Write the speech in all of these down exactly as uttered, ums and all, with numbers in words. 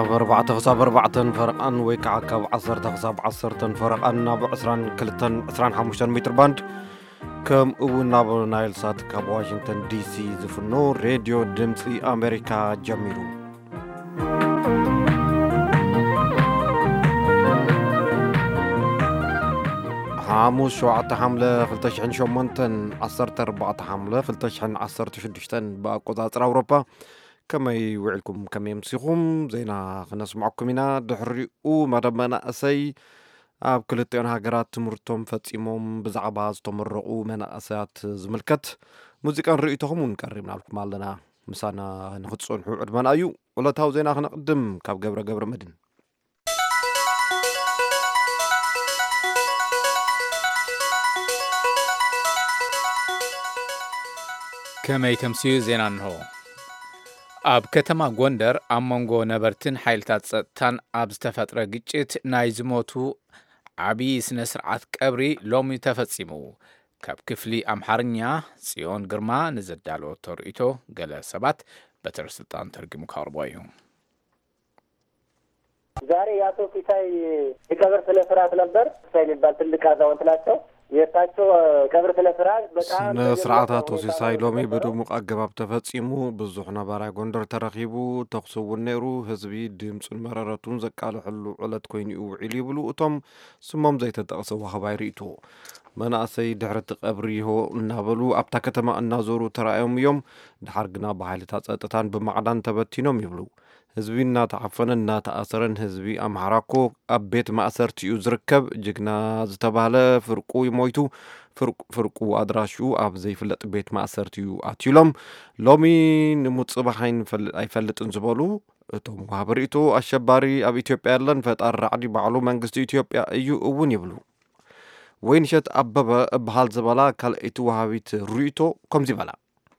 كاب أربعة خصاب أربعة فرقان ويكع كاب عصرة خصاب عصرة فرقان نابو عسران كلتن عسران حموشتن متر باند كم أو نابو نايل سات كاب واشنطن دي سي زفنو راديو دمسي أمريكا جميرو حاموس شوعة حملة فلتشحن شومنتن عصرة أربعة حملة فلتشحن عصرة شدشتن بقطاع أوروبا كما يوعلكم كما يمسيكم زينا خناس معكم هنا دحريقو مدامنا أسي أب كلتين هاجرات تمرتم فتيمهم بزعبا استمرقوا من أسيات زملكت موسيقى رأيتهم ونكرمنا لكم علنا مسانا نختصون حوعد من أيو ولا تاو زينا خنقدم كاب قبر قبر مدن كما يتمسيو زينا نهو ኣብ ከተማ ጎንደር ኣብ መንጎ ነበርትን ሓይልታት ጸጥታን ኣብ ዝተፈጥረ ግጭት ናይ ዝሞቱ ዓብዪ ስነ ስርዓት ቀብሪ ሎሚ ተፈጺሙ ካብ ክፍሊ ኣምሓርኛ ጽዮን ግርማ ንዘዳሎ ተርእቶ ገለ ሰባት በትረ ስልጣን ተርጉሙ ካርቦ እዩ ዛሬ ያቶ ፊታይ የቀብር ስነ ስርዓት ነበር ሳይል ይባል ትልቅ አዛውንት ናቸው የታቸው ቀብር ስነ ስርዓት በጣም ስርዓታት ወሲሳይ ሎሚ በደሙቅ አገባብ ተፈጺሙ ብዙሕ ነባራይ ጎንደር ተረኺቡ ተኽስው ነይሩ ህዝቢ ድምጽን መረረቱን ዘቃልሕሉ ዕለት ኮይኑ ይውዒል ይብሉ እቶም ስሞም ዘይተጠቕሰ ወኸባይ ርእቱ መናእሰይ ድሕረት ቀብሪ ይሆ እናበሉ ኣብታ ከተማ እናዞሩ ተራእዮም እዮም ድሓር ግና ብሓይልታት ጸጥታን ብማዕዳን ተበቲኖም ይብሉ ህዝቢ እናተዓፈነ እናተኣሰረን ህዝቢ ኣምሓራኮ ኣብ ቤት ማእሰርቲኡ ዝርከብ ጅግና ዝተባህለ ፍርቁ ይሞይቱ ፍርቁ ኣድራሹ ኣብ ዘይፍለጥ ቤት ማእሰርቲኡ ኣትዩሎም ሎሚ ንሙጽባሕን ኣይፈልጥን ዝበሉ እቶም ወሃብሪቱ ኣሸባሪ ኣብ ኢትዮጵያ ያለን ፈጣር ራዕዲ ባዕሉ መንግስቲ ኢትዮጵያ እዩ እውን ይብሉ ወይንሸት አበበ በሃል ዝበላ ካልእቱ ወሃቢት ሩይቶ ከምዚ በላ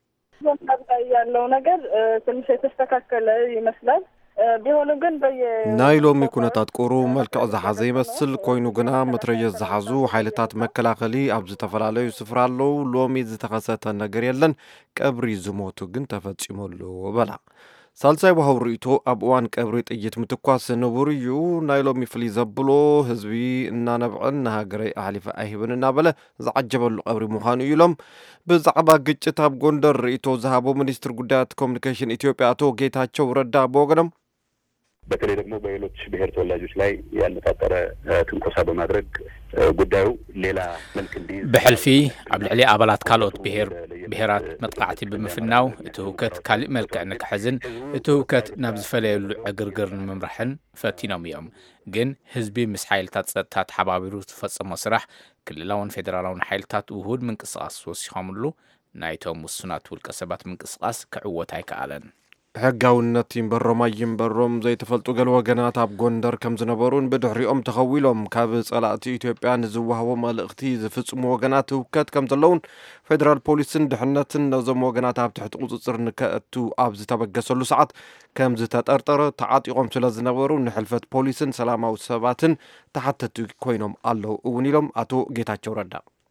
ያለው ነገር ትንሽ የተስተካከለ ይመስላል ቢሆንም ግን በየ ናይሎም ኩነታት ቁሩ መልክዕ ዝሓዘ ይመስል ኮይኑ ግና መትረየስ ዝሓዙ ሓይልታት መከላኸሊ ኣብ ዝተፈላለዩ ስፍራ ኣለው ሎሚ ዝተኸሰተ ነገር የለን ቀብሪ ዝሞቱ ግን ተፈጺሙሉ በላ ሳልሳይ ወሃብ ርእቶ ኣብ እዋን ቀብሪ ጥይት ምትኳስ ንቡር እዩ ናይሎም ይፍልይ ዘብሎ ህዝቢ እናነብዕን ሃገረይ ኣሕሊፈ ኣይህብን እናበለ ዝዓጀበሉ ቀብሪ ምዃኑ ኢሎም ብዛዕባ ግጭት ኣብ ጎንደር ርእቶ ዝሃቦ ሚኒስትር ጉዳያት ኮሙኒኬሽን ኢትዮጵያ አቶ ጌታቸው ረዳ በወገኖም በተለይ ደግሞ በሌሎች ብሔር ተወላጆች ላይ ያነጣጠረ ትንኮሳ በማድረግ ጉዳዩ ሌላ መልክ እንዲይዝ በሕልፊ ኣብ ልዕሊ ኣባላት ካልኦት ብሔር ብሔራት መጥቃዕቲ ብምፍናው እቲ ህውከት ካልእ መልክዕ ንክሕዝን እቲ ህውከት ናብ ዝፈለየሉ ዕግርግር ንምምራሕን ፈቲኖም እዮም ግን ህዝቢ ምስ ሓይልታት ጸጥታ ተሓባቢሩ ዝፈጸሞ ስራሕ ክልላውን ፌደራላውን ሓይልታት ውሁድ ምንቅስቓስ ወሲኾምሉ ናይቶም ውሱናት ውልቀ ሰባት ምንቅስቓስ ክዕወት ኣይከኣለን ሕጋውነት ይንበሮም ኣይንበሮም ዘይተፈልጡ ገለ ወገናት ኣብ ጎንደር ከም ዝነበሩን ብድሕሪኦም ተኸዊሎም ካብ ጸላእቲ ኢትዮጵያ ንዝወሃቦ መልእኽቲ ዝፍጽሙ ወገናት ህውከት ከም ዘለውን ፌደራል ፖሊስን ድሕነትን ነዞም ወገናት ኣብ ትሕቲ ቁፅፅር ንከእቱ ኣብ ዝተበገሰሉ ሰዓት ከም ዝተጠርጠረ ተዓጢቖም ስለ ዝነበሩ ንሕልፈት ፖሊስን ሰላማዊ ሰባትን ተሓተቱ ኮይኖም ኣለው እውን ኢሎም አቶ ጌታቸው ረዳ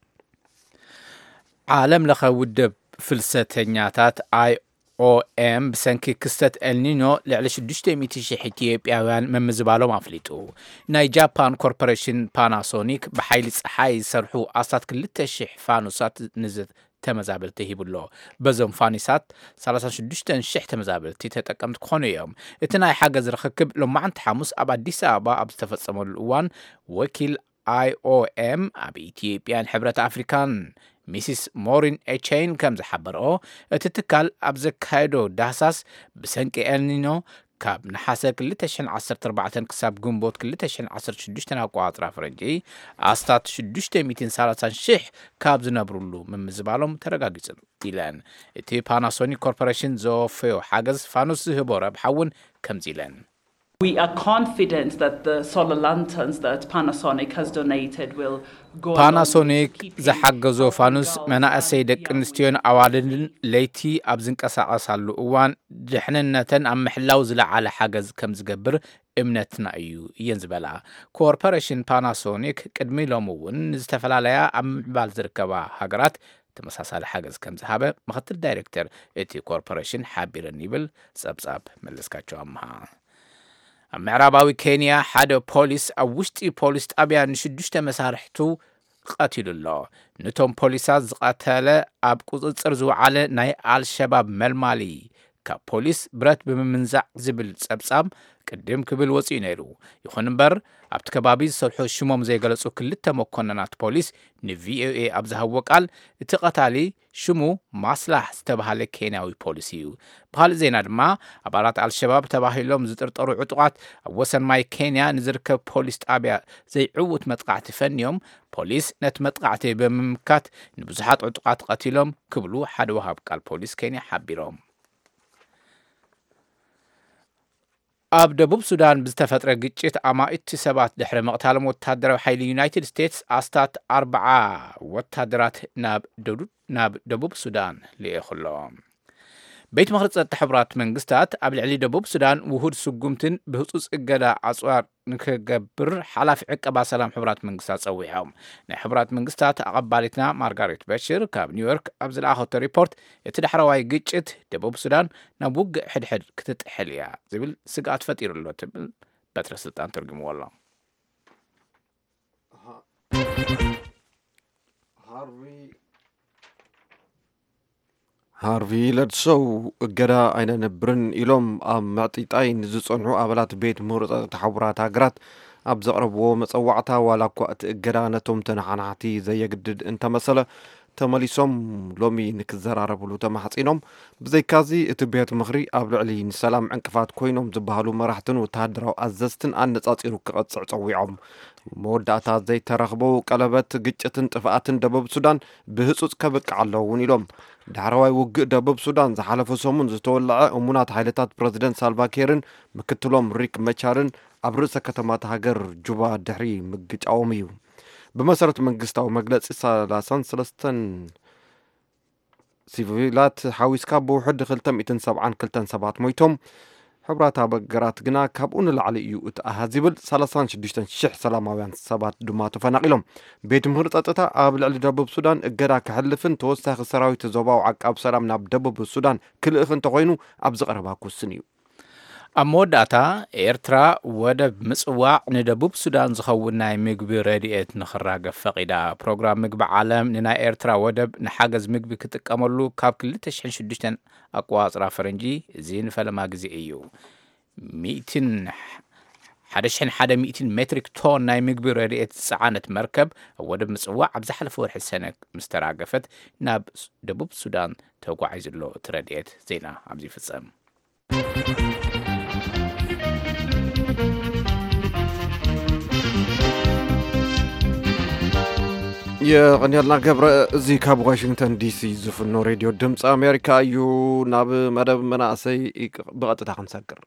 ዓለም ለኸ ውድብ ፍልሰተኛታት አይ ኦኤም ብሰንኪ ክስተት ኤልኒኖ ልዕሊ ሽዱሽተ ሚእቲ ሽሕ ኢትዮጵያውያን መምዝባሎም ኣፍሊጡ ናይ ጃፓን ኮርፖሬሽን ፓናሶኒክ ብሓይሊ ፀሓይ ዝሰርሑ ኣስታት ክልተ ሽሕ ፋኑሳት ንዝት ተመዛበልቲ ሂብሎ በዞም ፋኒሳት ሰላሳ ሽዱሽተ ሽሕ ተመዛበልቲ ተጠቀምቲ ክኾኑ እዮም እቲ ናይ ሓገዝ ርክክብ ሎማዓንቲ ሓሙስ ኣብ ኣዲስ ኣበባ ኣብ ዝተፈጸመሉ እዋን ወኪል አይ ኦኤም ኣብ ኢትዮጵያን ሕብረት ኣፍሪካን ሚሲስ ሞሪን ኤቼን ከም ዝሓበረኦ እቲ ትካል ኣብ ዘካየዶ ዳህሳስ ብሰንቂ ኤልኒኖ ካብ ነሓሰ ክልተ ሽሕ ዓሰርተ ኣርባዕተ ክሳብ ግንቦት ክልተ ሽሕ ዓሰርተ ሽዱሽተ ኣቆጻጽራ ፈረንጂ ኣስታት ሽዱሽተ ሚእትን ሰላሳን ሽሕ ካብ ዝነብሩሉ ምምዝባሎም ተረጋጊጹ ኢለን እቲ ፓናሶኒክ ኮርፖሬሽን ዘወፈዮ ሓገዝ ፋኑስ ዝህቦ ረብሓውን ከምዚ ኢለን We are confident that the solar lanterns that Panasonic has donated will go Panasonic ዘሓገዞ ፋኑስ መናእሰይ ደቂ ኣንስትዮን ኣዋልድን ለይቲ ኣብ ዝንቀሳቐሳሉ እዋን ድሕንነተን ኣብ ምሕላው ዝለዓለ ሓገዝ ከም ዝገብር እምነትና እዩ እየን ዝበላ ኮርፖሬሽን ፓናሶኒክ ቅድሚ ሎም እውን ዝተፈላለያ ኣብ ምዕባል ዝርከባ ሃገራት ተመሳሳሊ ሓገዝ ከም ዝሃበ ምክትል ዳይሬክተር እቲ ኮርፖሬሽን ሓቢረን ይብል ጸብጻብ መለስካቸው ኣምሃ ምዕራባዊ ኬንያ ሓደ ፖሊስ ኣብ ውሽጢ ፖሊስ ጣብያ ንሽዱሽተ መሳርሕቱ ቀቲሉ ኣሎ ነቶም ፖሊሳት ዝቀተለ ኣብ ቁፅፅር ዝወዓለ ናይ አልሸባብ መልማሊ ካብ ፖሊስ ብረት ብምምንዛዕ ዝብል ጸብጻብ ቅድም ክብል ወፂኡ ነይሩ ይኹን እምበር ኣብቲ ከባቢ ዝሰርሑ ሽሞም ዘይገለጹ ክልተ መኮንናት ፖሊስ ንቪኦኤ ኣብ ዝሃቦ ቃል እቲ ቀታሊ ሽሙ ማስላህ ዝተባሃለ ኬንያዊ ፖሊስ እዩ ብኻልእ ዜና ድማ ኣባላት አልሸባብ ተባሂሎም ዝጥርጠሩ ዕጡቃት ኣብ ወሰን ማይ ኬንያ ንዝርከብ ፖሊስ ጣብያ ዘይዕውት መጥቃዕቲ ፈንዮም ፖሊስ ነቲ መጥቃዕቲ ብምምካት ንብዙሓት ዕጡቃት ቀቲሎም ክብሉ ሓደ ወሃብ ቃል ፖሊስ ኬንያ ሓቢሮም ኣብ ደቡብ ሱዳን ብዝተፈጥረ ግጭት ኣማኢቲ ሰባት ድሕሪ መቕታሎም ወታደራዊ ሓይሊ ዩናይትድ ስቴትስ ኣስታት ኣርባዓ ወታደራት ናብ ደቡብ ሱዳን ልኢኹሎም ቤት ምኽሪ ጸጥታ ሕቡራት መንግስታት ኣብ ልዕሊ ደቡብ ሱዳን ውሁድ ስጉምትን ብህፁፅ እገዳ ኣጽዋር ንክገብር ሓላፊ ዕቀባ ሰላም ሕቡራት መንግስታት ጸዊዖም ናይ ሕቡራት መንግስታት ኣቐባሊትና ማርጋሬት በሽር ካብ ኒውዮርክ ኣብ ዝለኣኸቶ ሪፖርት እቲ ዳሕረዋይ ግጭት ደቡብ ሱዳን ናብ ውግእ ሕድሕድ ክትጥሕል እያ ዝብል ስጋት ፈጢሩሎ ትብል በትረ ስልጣን ተርጉምዎ ኣሎ ሃርቪ ለድሶው እገዳ ኣይነብርን ኢሎም ኣብ መዕጢጣይ ንዝጸንሑ ኣባላት ቤት ምኽሪ ጸጥታ ሕቡራት ሃገራት ኣብ ዘቕረብዎ መጸዋዕታ ዋላ እኳ እቲ እገዳ ነቶም ተነሓናሕቲ ዘየግድድ እንተመሰለ ተመሊሶም ሎሚ ንክዘራረብሉ ተማሕጺኖም ብዘይካዚ እቲ ቤት ምኽሪ ኣብ ልዕሊ ንሰላም ዕንቅፋት ኮይኖም ዝበሃሉ መራሕትን ወተሃደራዊ ኣዘዝትን ኣነጻጺሩ ክቐጽዕ ጸዊዖም መወዳእታ ዘይተረኽበው ቀለበት ግጭትን ጥፍኣትን ደቡብ ሱዳን ብህፁፅ ከበቅዕ ኣለውን ኢሎም ዳሕረዋይ ውግእ ደቡብ ሱዳን ዝሓለፈ ሰሙን ዝተወልዐ እሙናት ሓይልታት ፕረዚደንት ሳልቫኪርን ምክትሎም ሪክ መቻርን ኣብ ርእሰ ከተማት ሃገር ጁባ ድሕሪ ምግጫዎም እዩ بمسارة منجستاو مجلس سلاسان سلستن سيفيلات حاويس كابو حد خلتم إتن سبعان كلتن سبعات مويتهم حبرات بقرات جنا كابون العلي يو أهزبل سلاسان شديشتن شح سلاماويان سبعات دماتو فناقلهم بيت مهرت أتتا قابل على دبوب السودان الجرا كحلفن توسخ السراوي تزوباو عقاب سلام ناب دبوب السودان كل إخن تقوينو أبزق أرباكو السنيو ኣሞዳታ ኤርትራ ወደብ ምጽዋዕ ንደቡብ ሱዳን ዝኸውን ናይ ምግቢ ረድኤት ንኽራገፍ ፈቂዳ ፕሮግራም ምግቢ ዓለም ንናይ ኤርትራ ወደብ ንሓገዝ ምግቢ ክጥቀመሉ ካብ ክልተ ሽሕን ሽዱሽተን ኣቋፅራ ፈረንጂ እዚ ንፈለማ ግዜ እዩ ሓደ ሽሕን ሓደ ሚእትን ሜትሪክ ቶን ናይ ምግቢ ረድኤት ዝፀዓነት መርከብ ኣብ ወደብ ምጽዋዕ ኣብ ዝሓለፈ ወርሒ ሰነ ምስ ተራገፈት ናብ ደቡብ ሱዳን ተጓዒዙሎ እቲ ረድኤት ዜና ኣብዚ ይፍጸም የቀንያልና ገብረ እዚ ካብ ዋሽንግተን ዲሲ ዝፍኖ ሬድዮ ድምፂ ኣሜሪካ እዩ ናብ መደብ መናእሰይ ብቐጥታ ክንሰግር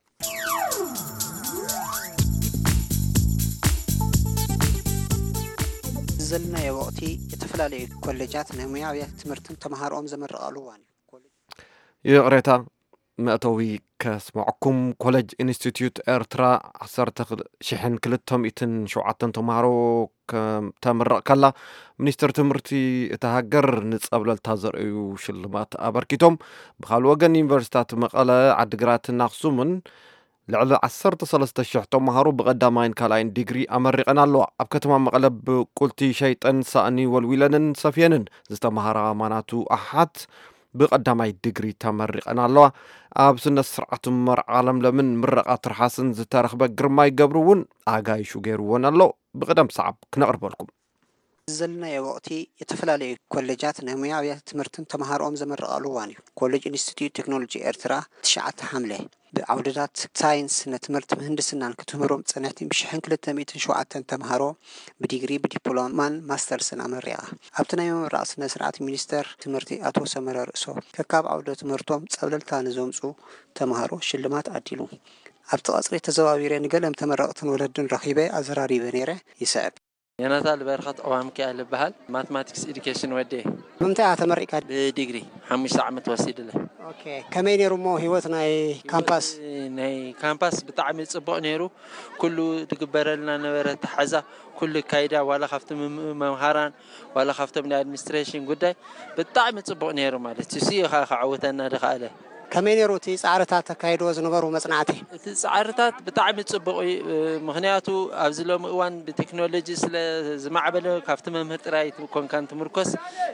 ዘለናዮ ወቅቲ የተፈላለዩ ኮሌጃት ንሙያዊ ትምህርትን ተማሃሮም ዘመረቃሉ ዋን የቅሬታ መእተዊ ከስማዕኩም ኮሌጅ ኢንስቲትዩት ኤርትራ ዓሰርተ ሽሕን ክልተ ሚእትን ሸውዓተን ተምሃሮ ተመረቕ ከላ ሚኒስትር ትምህርቲ እታ ሃገር ንጸብለልታ ዘርእዩ ሽልማት ኣበርኪቶም ብኻልእ ወገን ዩኒቨርሲታት መቐለ ዓዲግራትን ኣኽሱምን ልዕሊ ዓሰርተ ሰለስተ ሽሕ ተምሃሮ ብቐዳማይን ካልኣይን ዲግሪ ኣመሪቐን ኣለዋ ኣብ ከተማ መቐለ ብቁልቲ ሸይጠን ሳእኒ ወልዊለንን ሰፍየንን ዝተምሃራ ኣማናቱ ኣሓት بقدامي ديجري تمرقنا الله أبسنا سرعة مر عالم لمن مرقة ترحسن زتارخ بقرماي قبرون آقاي شو غيرون الله بقدام صعب كنقرب لكم زلنا يا وقتي يتفلالي كوليجات نموية تمرتن تمهارهم زمر قالواني كوليج انستيتيوت تكنولوجي إرترا تشعت حملة بعودات ساينس نتمرت مهندسنا كتمرهم سنتين بشحن كل تميتن شو عتن تمهارو بديجري بديبلوم مان ماستر سنة مريعة أبتنا يوم رأسنا سرعة مينستر تمرتي أتو سمر رأسو ككاب عودة تمرتهم تسأل تانزوم سو تمهارو شلمات عدلو أبتقصري تزواويرين قلم تمرقتن ولدن رخيبة أزراري بنيرة يسعب أنا طالب برخة أوام كأهل بحال ماثماتكس إديوكيشن ودي ممتع تمرق بديجري حمش عام توسيد له أوكي كمين يرمو هيوتنا كامباس ناي كامباس بتعمل صباح نيرو كله تكبر لنا نبرة حزة كل كايدا ولا خفت من مهاران ولا خفت من administration قداي بتعمل صباح نيرو مالك تسيه خا عودنا دخاله كمينيروتي صعرتات تكايدو زنبرو مصنعتي صعرتات بطعم ጽبقي مغنياتو ابزلوم اوان بتكنولوجي سلا زمعبل كافت ممهر ጥራይ ኮን ካንት ምርኮስ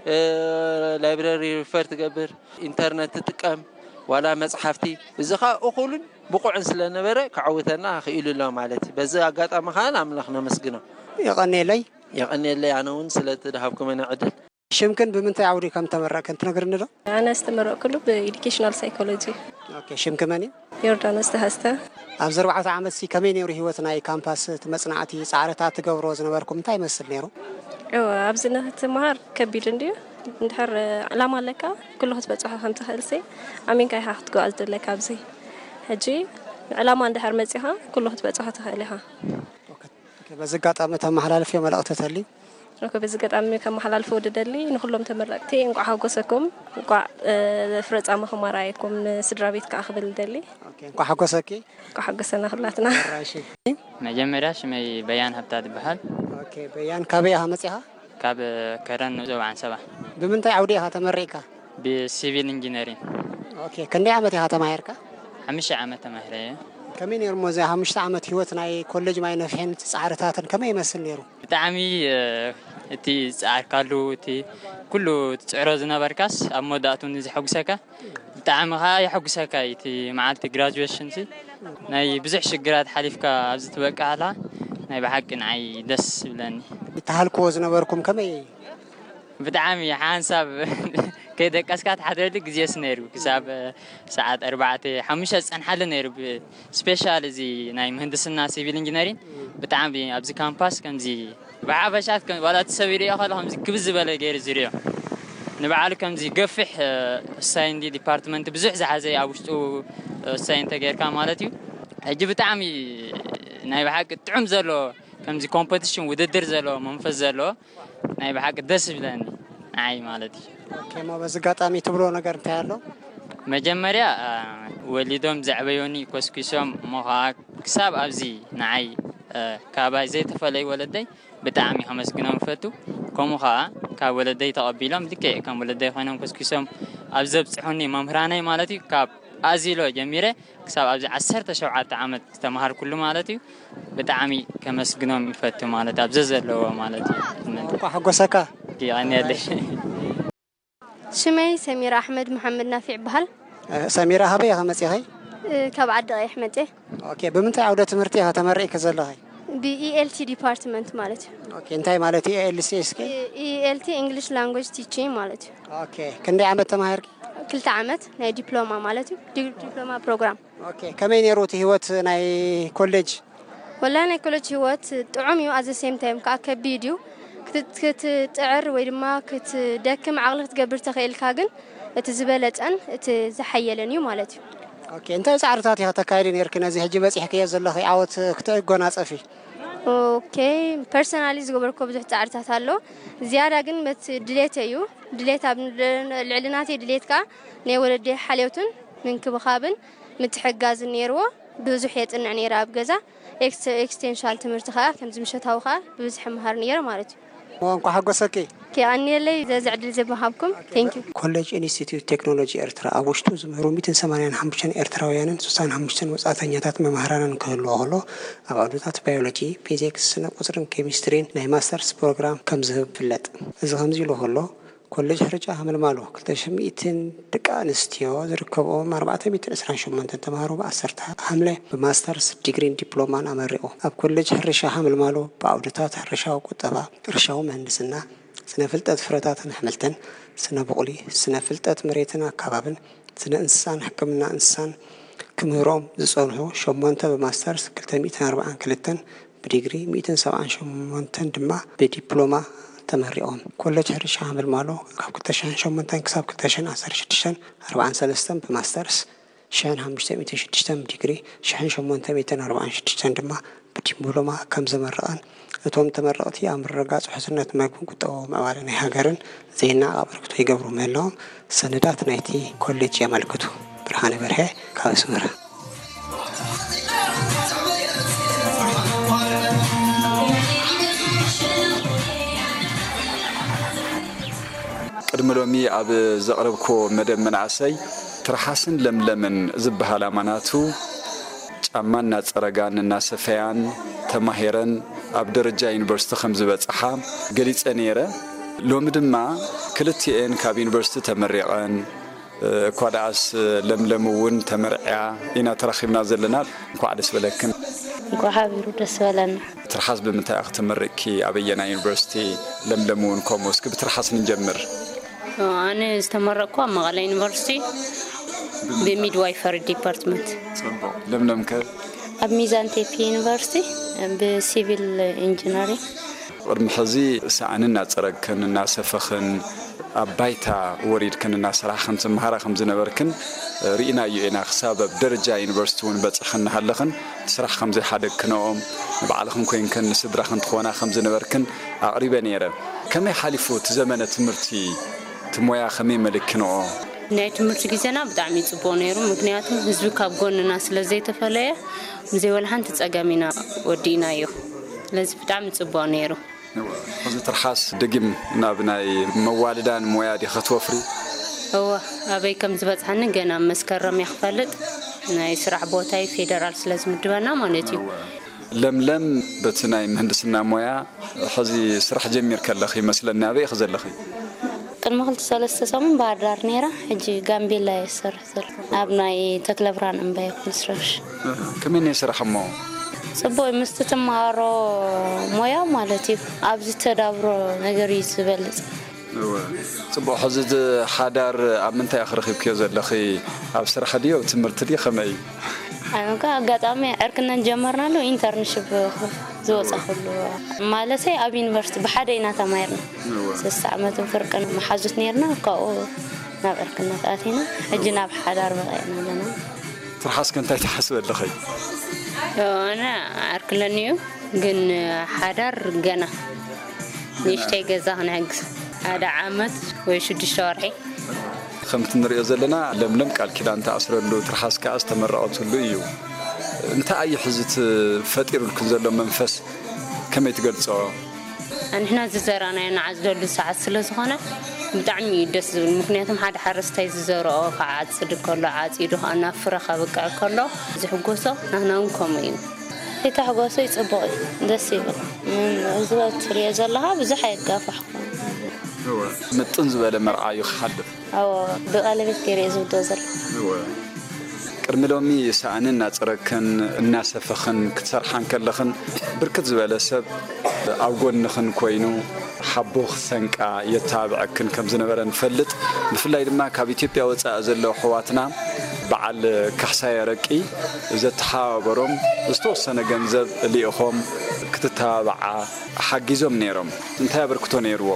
ላይብረሪ ሪፈር ትገብር ኢንተርኔት ትጥቀም ዋላ መጽሐፍቲ እዚኻ እኹሉን ብቁዕን ስለነበረ ከዓውተና ኺኢሉላ ማለት በዚ አጋጣሚ ኻን አምላኽና መስግነው يقنيلي يقنيلي አነውን ስለተደሃብኩም ነዕድል شمكن بمنتي عودي كم تمرق انت نقرن له انا استمرق كله بإديوكيشنال سايكولوجي اوكي شمكن ماني يوردانوس تهسته ابز أربعة عامات سي كمين يوري هيوتنا اي كامباس تمصنعتي صعرتات تغبرو زنبركم انت يمسل نيرو او ابزنا تمهار كبير انديو ندحر علامه لك كله تبصح خمسة خلسي امين كاي حخت قالت لك ابزي هجي علامه ندحر مصيها كله تبصح تخليها اوكي بزقاطه متى محلال في ملقتتلي اوكي بزقاطه كم محلال فوددلي نخلهم تمرقتي انقع حقوسكم انقع فرصامكم رايكم سدرابيت كاخبل دلي اوكي انقع حقوسكي انقع حقوسنا خلاتنا راشي مجمراش مي بيان هبتات بحال اوكي بيان كابيها مصيها كاب كرن زو عن سبع بمنتي عوديها تمريكا بسيفيل انجينيرين اوكي كندي عمتها تماهركا خمس عامات تماهريه كمين يرمز خمس عامات هيوتنا كولج ما ينفحن صعرتاتن كما يمثل نيرو بتعمي تي صار كالو تي كله تصعرو زنبركاس اموداتو نزي حقسكا بتعمها يحقسكا تي معالت جراديويشن سي ناي بزح شجرات حليفكا ابز تبقى على ناي بحق نعي دس بلاني تهلكو زنبركم كما بتعمي حانساب كده كاسكات حضرتك زي سنيرو حساب ساعات أربعة خمسة سن حل نيرو سبيشال زي ناي مهندسنا سيفيل انجينيرين بتعمي ابز كامباس كان زي بعبشات كان ولا تسويري اخلهم زي كبز بلا غير زريو نبعالكم زي قفح ساين دي ديبارتمنت بزح زحزي ابشتو ساين تغير كان مالتي اجي بتعمي ناي بحق طعم زلو كم زي كومبيتيشن وددر زلو منفذ زلو ناي بحق دس بلاني اي مالتي اوكي ما بزقاطامي تبرو ነገር ታያለው መጀመሪያ ወሊዶም ዘዕበዮኒ ኮስኩሶም ሞሃክ ክሳብ አብዚ ናይ ካባይ ዘይ ተፈለይ ወለደይ بتعمي خمس جنام فتو كم خا كولدي تقبلهم دكي كم ولدي خانم كسكسهم أبزب صحوني ممهراني مالتي كاب أزيلو جميرة كسب أبز عشرة تشوعات عمد استمهار كل مالتي بتعمي خمس جنام فتو مالتي أبزز لو مالتي حقو سكا يعني هذا شمي سميرة أحمد محمد نافع بهل سميرة هبي يا خمسي هاي كاب عد أحمد أوكي بمنتي عودة مرتي هتمرئ كذا هاي ب E L T department مالتي. اوكي انتي مالتي E L T اسكي E L T English language teaching مالتي. اوكي كندي عمت تماهرك كلتا عمت ناي دبلوما مالتي دبلوما بروجرام. اوكي كمين يروتي هوت ناي كوليج ولا ناي كوليج هوت طعميو at the same time كاكبيديو كت تعر ويدما كت دكم عقلك تقبر تخيل كاغن تزبلتن تزحيلنيو مالتي. اوكي انت صعرتاتي هتكايدين يركنا زي حجي بصح كيا زلخي عوت كتغوناصفي اوكي بيرسونالي زغبركو بزح صعرتات አለው زياده ግን مت دليت እዩ دليت اب العلناتي دليتكا ني ولدي حليوتن من كبخابن متحجاز نيرو بزح يطنع نيرا بغزا اكستنشال تمرتخا كم زمشتاوخا بزح مهار نير مالتي وانكو حقوسكي كأني اللي زعدل زبهابكم ثانك يو كولج انستيتيوت تكنولوجي ارترا ابوشتو زمهرو مئة وثمانية وخمسين ارتراويانن ثلاثين وخمسة ወጻተኛታት መምህራንን ክህልዎ ሆሎ አባዱታት ባዮሎጂ ፊዚክስ ስነ ቁጥርን ኬሚስትሪን ናይ ማስተርስ ፕሮግራም ከም ዝህብ ፍለጥ እዚ ከምዚ ኢሉ ሆሎ ኮሌጅ ሕርጫ ሃመልማሎ ክልተ ሚእትን ደቂ ኣንስትዮ ዝርከብኦም ኣርባዕተ ሚእትን ዕስራን ሸሞንተ ተምሃሮ ብዓሰርተ ሐምሌ ብማስተርስ ዲግሪን ዲፕሎማን ኣመሪቑ ኣብ ኮሌጅ ሕርሻ ሃመልማሎ ብዓውድታት ሕርሻዊ ቁጠባ ሕርሻዊ ምህንድስና ስነ ፍልጠት ፍረታትን ኣሕምልትን ስነ በቕሊ ስነ ፍልጠት መሬትን ኣካባብን ስነ እንስሳን ሕክምና እንስሳን ክምህሮም ዝጸንሑ ሸሞንተ ብማስተርስ ክልተ ሚእትን ኣርባዓን ክልተን ብዲግሪ ሚእትን ሰብዓን ሸሞንተን ድማ ብዲፕሎማ ተመሪቖም ኮሌጅ ሕርሻ ሃመልማሎ ካብ ክልተ ሸሕን ሸሞንተን ክሳብ ክልተ ሸሕን ዓሰርተ ሽዱሽተ ኣርባዓን ሰለስተን ብማስተርስ ሸሕን ሓሙሽተ ሚእትን ሽዱሽተ ብዲግሪ ሸሕን ሸሞንተ ሚእትን ኣርባዓን ሽዱሽተ ድማ ብዲፕሎማ ከም ዘመረቐን እቶም ተመረቕቲ ኣምረጋጽ ሕስነት መግብን ቁጠባዊ ምዕባለ ናይ ሃገርን ዜና ኣበርክቶ ይገብሩ ምህላዎም ሰነዳት ናይቲ ኮሌጅ ያመልክቱ ብርሃነ በርሀ ካብ ኣስመራ ቅድሚ ሎሚ ኣብ ዘቕረብኮ መደብ መናእሰይ ትርሓስን ለምለምን ዝበሃል ኣማናቱ ጫማና ፀረጋን እና ሰፈያን ተማሂረን ኣብ ደረጃ ዩኒቨርሲቲ ከም ዝበፅሓ ገሊፀ ነይረ ሎሚ ድማ ክልቲአን ካብ ዩኒቨርሲቲ ተመሪቐን ኳዳስ ለምለም እውን ተመርዕያ ኢና ተራኺብና ዘለና እንኳዕ ደስ በለክን እንኳዕ ሓቢሩ ደስ በለና ትርሓስ ብምንታይ ኣኽ ተመርቕኪ ኣበየና ዩኒቨርሲቲ ለምለም እውን ከምኡ እስኪ ብትርሓስ ንጀምር ኣነ ዝተመረቕኩ ኣብ መቐለ ዩኒቨርሲቲ በሚድዋይፈሪ ዲፓርትመንት ለምለም ከ ኣብ ሚዛን ቴፒ ዩኒቨርሲቲ ብሲቪል ኢንጂነሪንግ ቅድሚ ሕዚ ሰኣንን እናፀረግክን እናሰፈኽን ኣብ ባይታ ወሪድክን እናስራሕክን ትመሃራ ከም ዝነበርክን ርኢናዮ ኢና ክሳብ ኣብ ደረጃ ዩኒቨርሲቲ እውን በፂሕክን እናሃለኽን ስራሕ ከም ዘይሓደግክንኦም ንባዕልኽን ኮይንክን ንስድራኽን ትኾና ከም ዝነበርክን ኣቕሪበ ነይረ ከመይ ሓሊፉ እቲ ዘመነ ትምህርቲ ትሞያ ከመይ መለክንኦ ናይ ትምህርቲ ግዜና ብጣዕሚ ፅቡቅ ነይሩ ምክንያቱም ህዝቢ ካብ ጎንና ስለዘይተፈለየ ምዘይወልሃን ተፀጋሚና ወዲናዮ ስለዚ ብጣዕሚ ፅቡቅ ነይሩ እዚ ትርሓስ ድግም ናብ ናይ መዋልዳን ሞያ ዲኻ ትወፍሪ እዋ ኣበይ ከም ዝበፅሐኒ ገና መስከረም ይኽፈልጥ ናይ ስራሕ ቦታይ ፌደራል ስለዝምድበና ማለት እዩ ለምለም በቲ ናይ ምህንድስና ሞያ ሕዚ ስራሕ ጀሚር ከለኺ ይመስለኒ ኣበይ ኢኺ ዘለኺ ቅድሚ ክልተ ሰለስተ ሰሙን ባህር ዳር ነይራ ሕጂ ጋምቤላ ይሰርሕ ዘሎ ኣብ ናይ ተክለ ብርሃን እምባይ ኮንስትራክሽ ከመይ ናይ ስራሕ እሞ ጽቡቅ ምስቲ ተማሃሮ ሞያ ማለት እዩ ኣብዚ ተዳብሮ ነገር እዩ ዝበልጽ ጽቡቅ ሕዚ ሓዳር ኣብ ምንታይ ኣኽረኺብክዮ ዘለኺ ኣብ ስራሕ ድዮ ትምህርቲ ድዮ ከመይ ኣነካ ኣጋጣሚ ዕርክና ጀመርናሉ ኢንተርንሽፕ ዝወፀኽሉ ማለት ኣብ ዩኒቨርሲቲ ብሓደ ኢና ተማሂርና ስድስተ ዓመት ፍርቅን መሓዙት ነርና ካብኡ ናብ ዕርክና ተኣቲና ሕጂ ናብ ሓዳር በቒዕና ኣለና ትርሓስ ከንታይ ትሓስብ ኣለኺ ኣነ ኣርክለኒ እዩ ግን ሓዳር ገና ንእሽተይ ገዛ ክንሕግዝ ሓደ ዓመት ወይ ሽዱሽተ ወርሒ ከምቲ ንሪኦ ዘለና ለምለም ቃል ኪዳን ተኣስረሉ ትርሓስ ከዓ ዝተመረቐትሉ እዩ እንታይ ኣየ ሕዚ ፈጢሩልክን ዘሎ መንፈስ ከመይ ትገልፆ ንሕና ዝዘራናዮ ንዓፅደሉ ሰዓት ስለ ዝኾነ ብጣዕሚ እዩ ደስ ዝብል ምክንያቱም ሓደ ሓረስታይ ዝዘርኦ ክዓፅድ ከሎ ዓፂዱ ከዓ ናብ ፍረ ከብቅዕ ከሎ ዝሕጎሶ ንሕና እውን ከምኡ እዩ የተሕጎሶ ይፅቡቕ እዩ ደስ ይብል እዚ ትሪኦ ዘለኻ ብዙሕ ኣየጋፋሕኩም ምጥን ዝበለ መርዓ እዩ ክሓልፍ ኣዎ ብቐለቤት ገይረ ዝውድኦ ዘሎ ቅድሚ ሎሚ ሰኣንን እናፀረግክን እናሰፈኽን ክትሰርሓን ከለኽን ብርክት ዝበለ ሰብ ኣብ ጎንኽን ኮይኑ ሓቦኽ ሰንቃ የታብዐክን ከም ዝነበረ ንፈልጥ ብፍላይ ድማ ካብ ኢትዮጵያ ወፃኢ ዘለዉ ኣሕዋትና በዓል ካሕሳየ ረቂ ዘተሓባበሮም ዝተወሰነ ገንዘብ ልኢኾም ክትተባብዓ ሓጊዞም ነይሮም እንታይ ኣበርክቶ ነይርዎ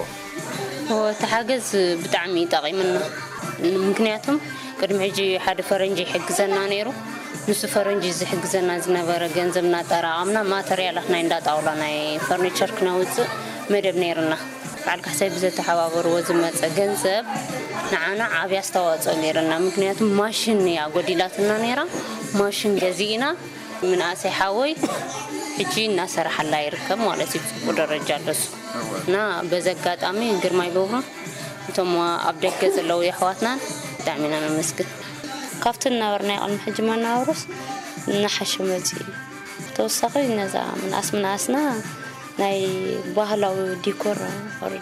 ተሓገዝ ብጣዕሚ ይጠቒምና ምክንያቱም ቅድሚ ሕጂ ሓደ ፈረንጂ ይሕግዘና ነይሩ ንሱ ፈረንጂ ዝሕግዘና ዝነበረ ገንዘብ እናጠራቐምና ማተርያላት ናይ እንዳጣውላ ናይ ፈርኒቸር ክነውፅእ መደብ ነይሩና በዓል ካሕሳይ ብዘተሓባበርዎ ዝመፀ ገንዘብ ንዓና ዓብዪ ኣስተዋፅኦ ነይሩና ምክንያቱም ማሽን እያ ጎዲላትና ነይራ ማሽን ገዚእና ምንኣሰይ ሓወይ ሕጂ እናሰራሓላ ይርከብ ማለት እዩ ብፅቡቅ ደረጃ ኣለሱ እና በዚ ኣጋጣሚ ግርማይ ገብሩ እቶም ኣብ ደገ ዘለዉ ኣሕዋትናን ብጣዕሚ ኢና ነመስግን ካብቲ ነበርናዮ ቅድሚ ሕጂ መናብሮስ እናሓሸ መፅኡ እዩ ተወሳኺ ነዛ ምንኣስ ምንኣስና ናይ ባህላዊ ዲኮር ወርዲ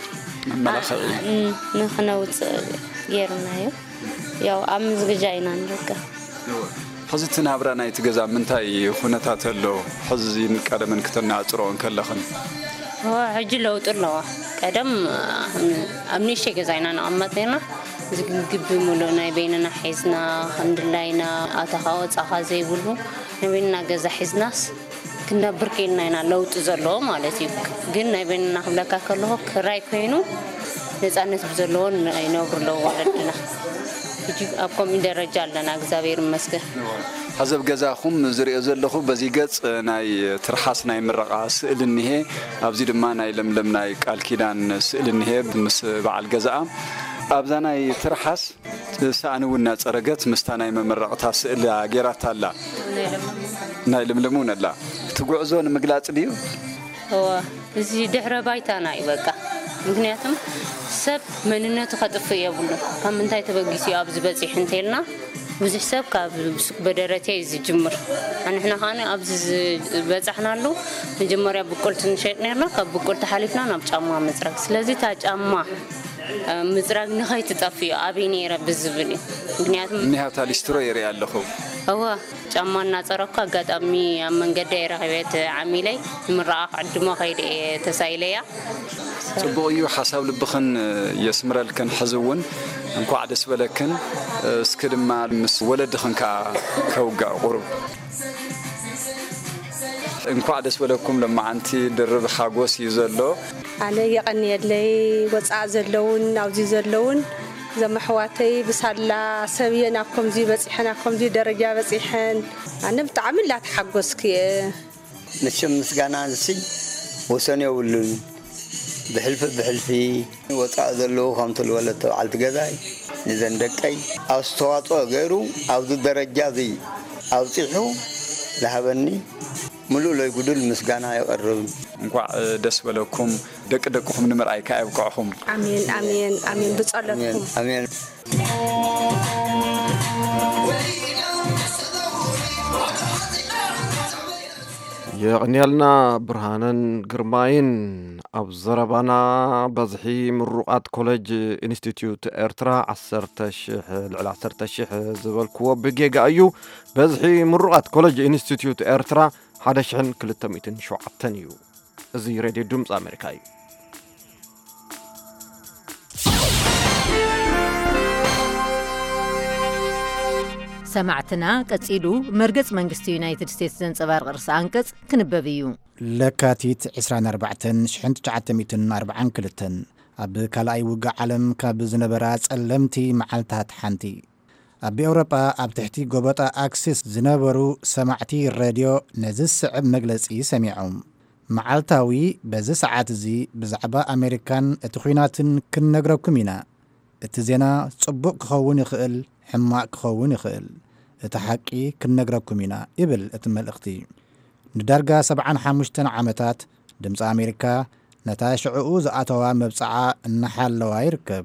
ንኽነውፅእ ገይሩናዮ ያው ኣብ ምዝግጃ ኢና ንርከብ ሕዚ እቲ ናብራ ናይቲ ገዛ ምንታይ ኩነታት ኣሎ ሕዚ ቀደምን ክተናፅሮን ከለኽን ሕጂ ለውጢ ኣለዎ ቀደም ኣብ ንእሽተይ ገዛ ኢና ንቕመጥ ነርና ዝግቢ ሙሉእ ናይ በይንና ሒዝና ከምድላይና ኣታኻ ወፃኻ ዘይብሉ ናይ በይንና ገዛ ሒዝናስ ክንነብር ከኢልና ኢና ለውጢ ዘለዎ ማለት እዩ ግን ናይ በይንና ክብለካ ከለኹ ክራይ ኮይኑ ነፃነት ብዘለዎ ይነብሩ ኣለዎ ወለድና ሕጂ ኣብ ከምኡ ደረጃ ኣለና እግዚኣብሔር ይመስገን ሕዚ ኣብ ገዛኹም ዝሪኦ ዘለኹ በዚ ገፅ ናይ ትርሓስ ናይ ምረቓ ስእሊ እኒሄ ኣብዚ ድማ ናይ ለምለም ናይ ቃል ኪዳን ስእሊ እኒሄ ምስ በዓል ገዛኣ ኣብዛ ናይ ትርሓስ ሰኣን እውን እናፀረገት ምስታ ናይ መመረቕታ ስእሊ ገይራታ ኣላ ናይ ለምለም እውን ኣላ እቲ ጉዕዞ ንምግላፅ ድዩ እዚ ድሕረ ባይታና እዩ በቃ ምክንያቱም ሰብ መንነቱ ከጥፍእ የብሉ ካብ ምንታይ ተበጊሱ ኣብዚ በፂሕ እንተኢልና ብዙሕ ሰብ ካብ ሱቅ በደረቴ ዝጅምር አንሕና ኻነ ኣብዚ በጻሕና አሉ መጀመርያ ብቁልት ንሸጥ ነርና ካብ ብቁልት ሓሊፍና ናብ ጫማ ምጽራግ ስለዚ ታ ጫማ ምጽራግ ንኸይ ትጠፍዩ ኣበይ ነይረ ብዝብል ምክንያቱም ንሃታ ሊስትሮ የሪ ኣለኹ አዋ ጫማና ጸረካ አጋጣሚ መንገድ ዳይራኸበት ዓሚለይ ምራቕ ዕድሞ ኸይደ ተሳይለያ ጽቡዩ ሐሳብ ልብኽን የስምረልከን ሕዝውን እንኳዕ ደስ በለክን እስኪ ድማ ምስ ወለድኽን ካ ከውጋዕ ቁርብ እንኳዕ ደስ በለኩም ለማዓንቲ ድርብ ሓጎስ ይዘሎ ኣነ የቀኒየለይ ወጻእ ዘለውን ናውዚ ዘለውን ዘመሕዋተይ ብሳላ ሰብየ ናብ ከምዚ በጽሕና ከምዚ ደረጃ በጽሕን ኣነ ብጣዕሚ ላተሓጎስክ ንሽም ምስጋና ንሲ ወሰን የውሉን بحلف بحلفي وطاء ذلو خمت الولد على الجزاي نزندكي أو استواطوا غيره أو ذو درجة ذي أو تحو ذهبني ملو لا يقولون مسجانا يقرب نقع دس ولكم دك دكهم نمر أي كائب قاهم آمين آمين آمين بتصلكم آمين يغنيلنا برهانا قرماين أبزربانا بزحي من رؤات كوليج إنستيتيوت إرترا عصر تشيح العصر تشيح زبال كواب بجيجا أيو بزحي من رؤات كوليج إنستيتيوت إرترا هذا شحن كل التميتين شو عطنيو زي راديو دومز أمريكاي سمعتنا كتسيلو مرقص منغستي يونايتد ستيتس زنصبار قرص أنقص كنببيو لكاتيت عشرين أربعة شحنت تعتميتن أربعين كلتن أب كالاي وقع علم كابزنبرات ألمتي معلتات حانتي أب أوروبا أب تحتي قبطة أكسس زنبرو سمعتي الراديو نزس سعب مجلسي سميعهم معلتاوي بزي ساعات زي بزعبا أمريكان اتخويناتن كننقربكمينا اتزينا صبوق كخون يخيل حماق كخون يخيل اتحاكي كننقربكمينا إبل اتمال اختي ندرجة سبعان حمشتن عامتات دمس أمريكا نتاشعو زعاتوا مبصعة النحال لوا يركب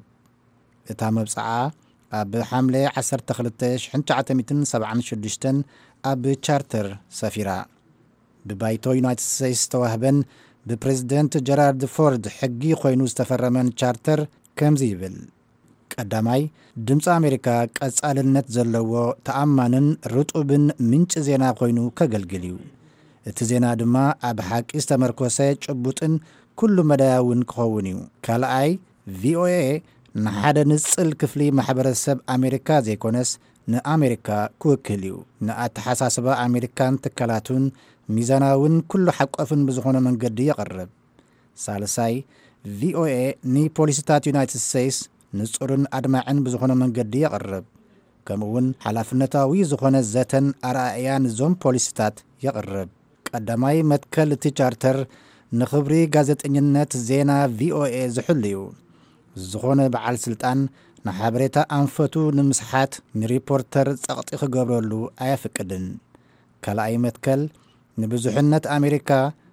اتا مبصعة أب حملة عسر تخلطش حنت عتميتن سبعان شدشتن أب تشارتر سفيرة ببايتو يونايتد ستيتس توهبن ببريزيدنت جيرارد فورد حقي خوينو استفرمن تشارتر كمزيبل قداماي دمس أمريكا قصالنت زلوو تأمانن رطوبن منጭ ዜና ኮይኑ ከገልግልዩ እቲ ዜና ድማ ኣብ ሓቂ ዝተመርኮሰ ጭቡጥን ኩሉ መዳያውን ክኸውን እዩ ካልኣይ ቪኦኤ ንሓደ ንጽል ክፍሊ ማሕበረሰብ ኣሜሪካ ዘይኮነስ ንኣሜሪካ ክውክል እዩ ንኣተሓሳስባ ኣሜሪካን ትካላቱን ሚዛናውን ኩሉ ሓቆፍን ብዝኾነ መንገዲ ይቐርብ ሳልሳይ ቪኦኤ ንፖሊስታት ዩናይትድ ስቴትስ ንጹርን ኣድማዕን ብዝኾነ መንገዲ ይቐርብ ከምኡውን ሓላፍነታዊ ዝኾነ ዘተን ኣርኣያን ዞም ፖሊስታት ይቐርብ ቀዳማይ መትከል እቲ ቻርተር ንኽብሪ ጋዜጠኝነት ዜና ቪኦኤ ዝሕልዩ ዝኾነ በዓል ስልጣን ንሓበሬታ ኣንፈቱ ንምስሓት ንሪፖርተር ጸቕጢ ክገብረሉ ኣየፍቅድን ካልኣይ መትከል ንብዙሕነት ኣሜሪካ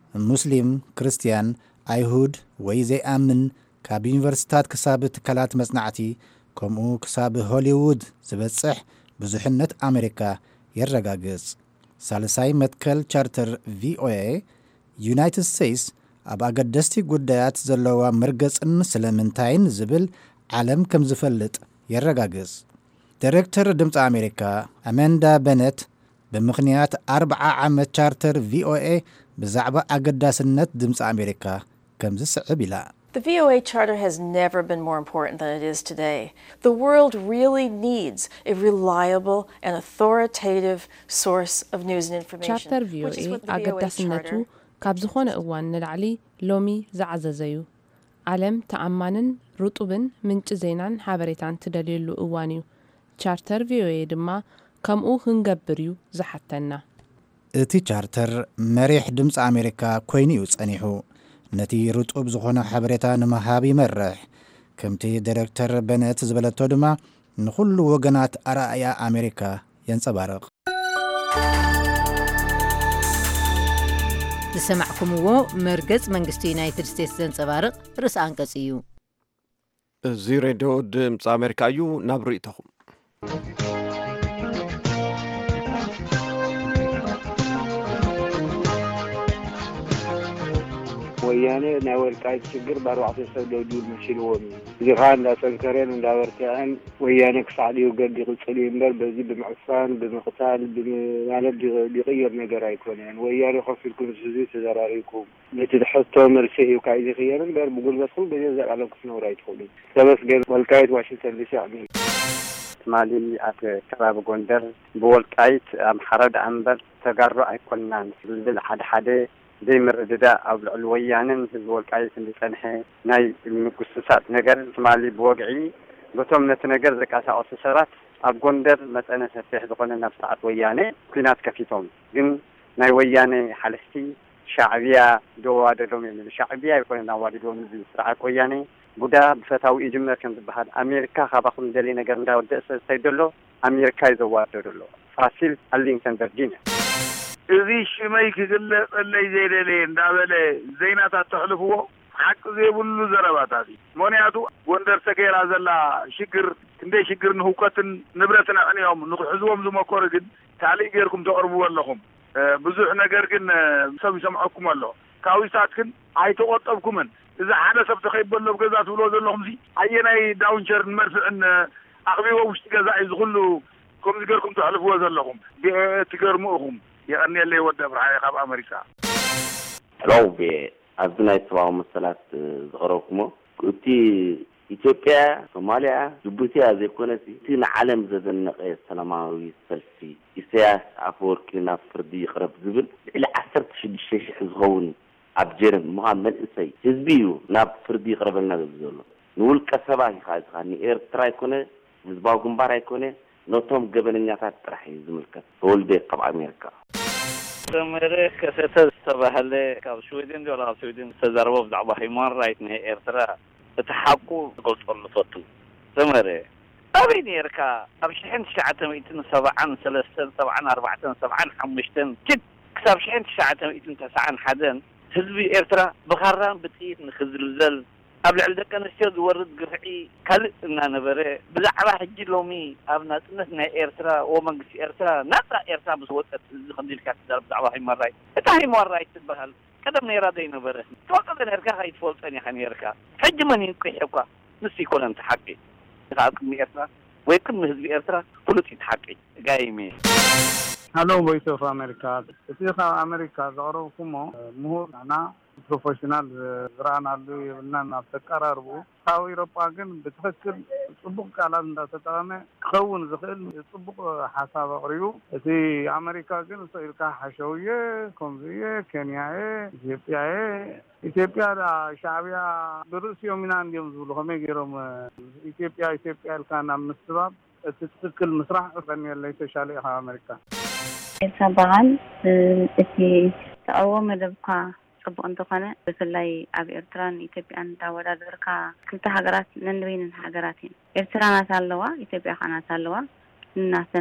ሙስሊም ክርስቲያን ኣይሁድ ወይ ዘይኣምን ካብ ዩኒቨርሲታት ክሳብ ትካላት መጽናዕቲ ከምኡ ክሳብ ሆሊውድ ዝበጽሕ ብዙሕነት ኣሜሪካ የረጋግጽ ሳልሳይ መትከል ቻርተር ቪኦኤ ዩናይትድ ስቴትስ ኣብ ኣገደስቲ ጉዳያት ዘለዋ መርገጽን ስለምንታይን ዝብል ዓለም ከም ዝፈልጥ የረጋግጽ ዳይሬክተር ድምፂ ኣሜሪካ ኣማንዳ በነት ብምኽንያት ኣርብዓ ዓመት ቻርተር ቪኦኤ ብዛዕባ ኣገዳስነት ድምፂ ኣሜሪካ ከም ዝስዕብ ኢላ The V O A Charter has never been more important than it is today. The world really needs a reliable and authoritative source of news and information. Charter V O A ኣገዳስነቱ ካብ ዝኾነ እዋን ንላዕሊ ሎሚ ዝዓዘዘዩ ዓለም ተኣማንን ርጡብን ምንጭ ዜናን ሓበሬታን ትደልየሉ እዋን እዩ ቻርተር V O A ድማ ከምኡ ክንገብር እዩ ዝሓተና እቲ ቻርተር መሪሕ ድምፂ ኣሜሪካ ኮይኑ እዩ ጸኒሑ ነቲ ርጡብ ዝኾነ ሓበሬታ ንምሃብ ይመርሕ ከምቲ ዳይሬክተር በነት ዝበለቶ ድማ ንኹሉ ወገናት ኣረኣያ ኣሜሪካ የንጸባርቕ ዝሰማዕኩምዎ መርገጽ መንግስቲ ዩናይትድ ስቴትስ ዘንጸባርቕ ርእሰ አንቀጽ እዩ እዚ ሬድዮ ድምፂ ኣሜሪካ እዩ ናብ ርእይተኹም ويانا ناول قايد شجر بروح تسوي دول مشيلهم زغان لا سنكرين ولا ورتان ويانا كسعدي وقد يغسلي مبر بزي بمعفان بمقتال بمعنى بيغير نجار يكون يعني ويانا خف لكم سوزي تزراريكم لتحطوا مرسيه وقايد خيار مبر بقول بدخل بجزء على كفنا وراي يدخلوا بس قال والقايد واشنطن دي سي عميل مالي ات كباب غوندر بولقايت ام حرد انبر تغرو ايكونان بل حد حد زي مرددا او الويانن بولقايت اللي صنحه ناي المكسسات ነገር مالي بوقعي بتوم نت ነገር زكاسا اوسسرات اب غوندر متنه سفيح ዝኾነ نفسات ويانه كينات كفيتهم ግን ناي ويانه حلستي شعبيه دوادلهم يعني شعبيه يكون نوادلهم سرعه ويانه بودا بفتاو يجمر كان بحال امريكا خباكم دلي ነገር እንዳወደሰ ሳይደሎ አሜሪካ ይዘዋደደሎ ፋሲል አርሊንግተን ቨርጂኒያ እዚ ሽመይ ክግለጽለይ ዘይደለ እንዳበለ ዘይናታት ተሕልፍዎ حق ዘይብሉ ዘረባታት ሞንያቱ ጎንደር ሰገራ ዘላ ሽግር እንደ ሽግር ንሁከትን ንብረትን አቅንዮም ንሕዝቦም ዝመኮረ ግን ታሊቅ ገርኩም ተቀርቡ ወለኹም ብዙሕ ነገር ግን ሰብ ይሰምዓኩም ኣሎ ካዊሳት ግን አይተቆጠብኩምን إذا حدا سبت خيبل لو جزات ولو زلهم زي أيناي داونشر مرفعن أخبيه وش جزاء يزغلوا كم تقدركم تحلفوا زلهم بتقرموهم يعني اللي ودى برحاية خاب أمريكا. لو بأبناء سواء مسألة زغركمو كنتي إثيوبيا صوماليا جيبوتي هذه كونتي تين عالم زدن السلاماوي سلفي إسياس عفور كنا فردي قرب زبل إلى عشرة شد الشيء حزغون أبجرم محمد إسي حزبيو ناب فردي قربنا بزولو نقول كسبا خالص خاني إير تراي كونه زباو جنباراي كونه نوتهم قبلنا ترحي زملكت هول دي قبع أمريكا تمرة كسيتة تبهله كاب سويدن ولا سويدن تجربوا بدعوة حمار رايتنا إير ترا تحققوا قلت الله فتو تمرة أبين إيركا أبشحن ساعة ميتين سبعة ثلاثة سبعة أربعة سبعة خمسة كد كسب شحن ساعة ميتين تسعة حدن حزبي إيرترا بخاران بتقيت نخزل زل قبل عندك كان الشيء ورد قرحي كل إننا نبرة بزعلها حجي لومي أبنا تنسنا إيرترا ومنقص إيرترا نطلع إيرترا بصوت خنديل كاتدار بدعوة هاي مرة تاهي مرة يتبهل كذا من يرادين نبرة توقف نركا هاي تفول ثاني خني يركا حج من ينقحكوا نسي كل أنت حقي تعرفني إيرترا ويكون حزبي إيرترا كله تتحقي جايمي هلو فويس اوف امريكا اتيخا امريكا زغروكم مهور انا بروفيشنال زرانا لو يبلنا تقراربو هاو اوروبا كن بتفكر صبق على اندا تتامه خون زخل صبق حساب قريو اتي امريكا كن سيركا حشويه كونزيه كينيا اثيوبيا اثيوبيا شعبيا بروسيا من عندهم زول هم يجرم اثيوبيا اثيوبيا كان مستوى تتكل مسرح فني اللي تشالي امريكا سبعان اتي تقوم مدبكا صبو انتو خانة بسلاي اب ارتران إثيوبيان تاودا دركا كلتا حقرات ننوين حقراتين ارتران سالوا إثيوبيا خانا سالوا الناسن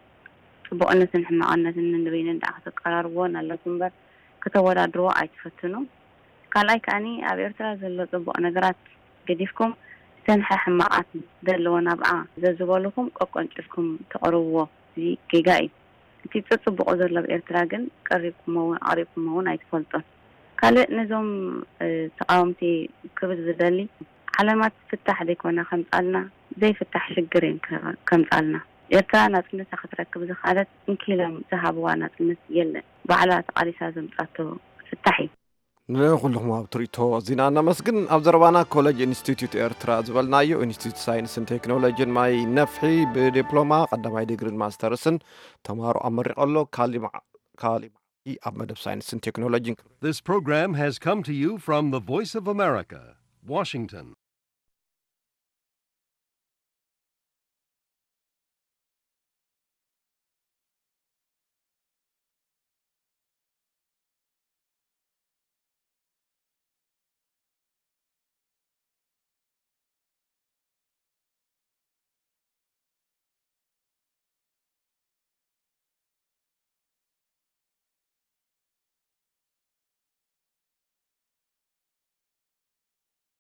صبو انسن حما انسن ننوين داخل قرار وون اللسنبر كتاودا دروا اي تفتنو قال كاني اب ارتران زلو صبو نقرات قديفكم سنحا حماقات دلوا نابعا ززبولكم اقونجفكم تقرووا زي كيغاي تي تصبق زلو بإرترا جن قريبكم هون قريبكم هون أيتفلتون قال نزوم تقاومتي كبد زدلي علامات فتح ديكونا خمس قالنا زي فتح شجرين كم قالنا إرترا ناس الناس أخذ ركب زخالات إنكيلم ذهبوا ناس الناس يلا بعلا تقالي سازم تقاتو فتحي نخلهم أبطريتو زينانا مسجن أبزربانا كولج إنستيتوت إرترا زبالنايو إنستيتوت ساينس إن تكنولوجي ماي نفحي بدبلوما قدم هاي ديجرين ماسترسن تمارو أمر الله كالي مع كالي معي أبمدب ساينس إن تكنولوجي. This program has come to you from the Voice of America, Washington.